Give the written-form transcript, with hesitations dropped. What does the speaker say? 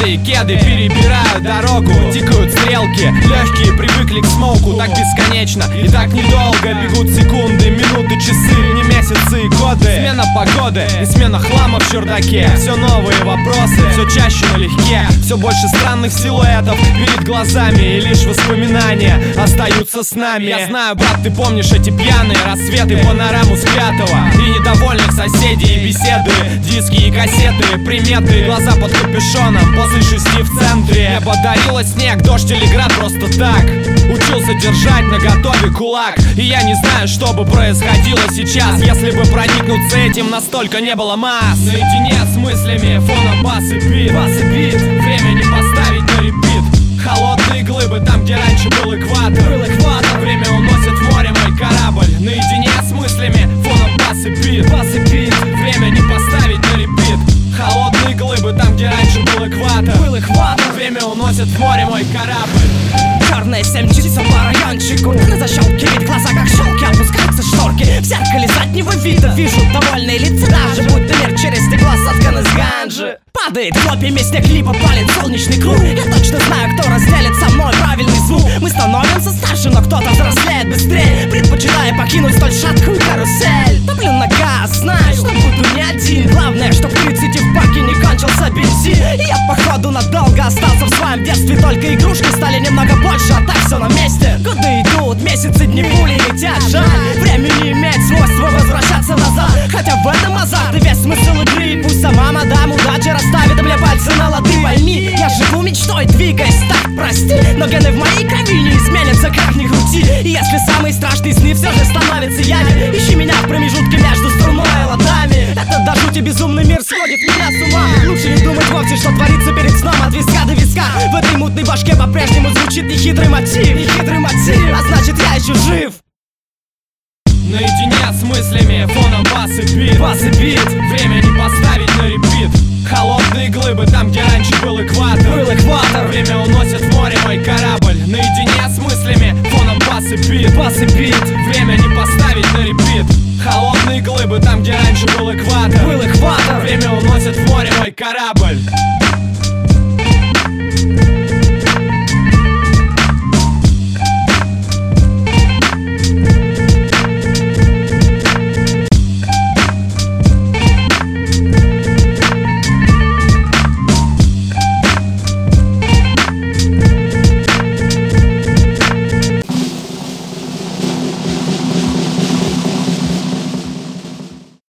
Босые кеды перебирают дорогу, тикают стрелки, легкие привыкли к смоуку. Так бесконечно и так недолго бегут секунды, минуты, часы, не месяцы и годы. Смена погоды и смена хлама в чердаке. Все новые вопросы, все чаще налегке. Все больше странных силуэтов перед глазами, и лишь воспоминания остаются с нами. Я знаю, брат, ты помнишь эти пьяные рассветы, панораму с пятого, и недовольных соседей, и беседы, диски и кассеты, приметы, глаза под капюшоном после 6 в центре. Небо дарило снег, дождь или град просто так. Учился держать наготове кулак, и я не знаю, что бы происходило сейчас, если бы проникнуться этим настолько не было масс. Наедине с мыслями, фоном бас и бит, время не поставить на репит. Холодные глыбы там, где раньше был экватор, время уносит в море мой корабль. Наедине с мыслями, фоном бас и бит, время не поставить на репит. Холодные глыбы там, где раньше был экватор, время уносит в море мой корабль. Черная 7 мчится по райончику, на защелкивает глаза, как щелки, опускаются шторки. В зеркале заднего вида вижу довольные лица, даже будто мир через стекло соткан из ганжи. Падает хлопьями снег, либо палит солнечный круг. Я точно знаю, кто разделит со мной правильный звук. Мы становимся старше, но кто-то взрослеет быстрее, предпочитая покинуть столь шаткую карусель. Топлю на газ, знаю, что буду не один. Главное, что к 30 в баке не кончился бензин. И я походу надолго остался в своем детстве. Только игрушки стали немного больше, а так все на месте. Годы идут, месяцы, дни, пули летят. Жаль, время не имеет свойства возвращаться назад. Хотя в этом азарт и весь смысл игры. И пусть сама мадам удачи расставит мне пальцы на лады. Пойми, я живу мечтой, двигаясь так, прости. Но гены в моей крови не изменятся, как ни крути. И если самые страшные сны все же становятся явью, ищи меня в промежутке между струной и ладами. Этот до жути безумный мир сводит меня с ума. Лучше не думать вовсе, что творится перед сном. От виска до виска в этой мутной башке по-прежнему звучит нехитрый мотив, а значит я еще жив. Наедине с мыслями, фоном бас и бит, время не поставить на репит. Холодные глыбы там, где раньше был экватор, время уносит в море мой корабль. Наедине с мыслями, фоном бас и бит, время не поставить на репит. Холодные глыбы там, где раньше был экватор, время уносит в море мой корабль.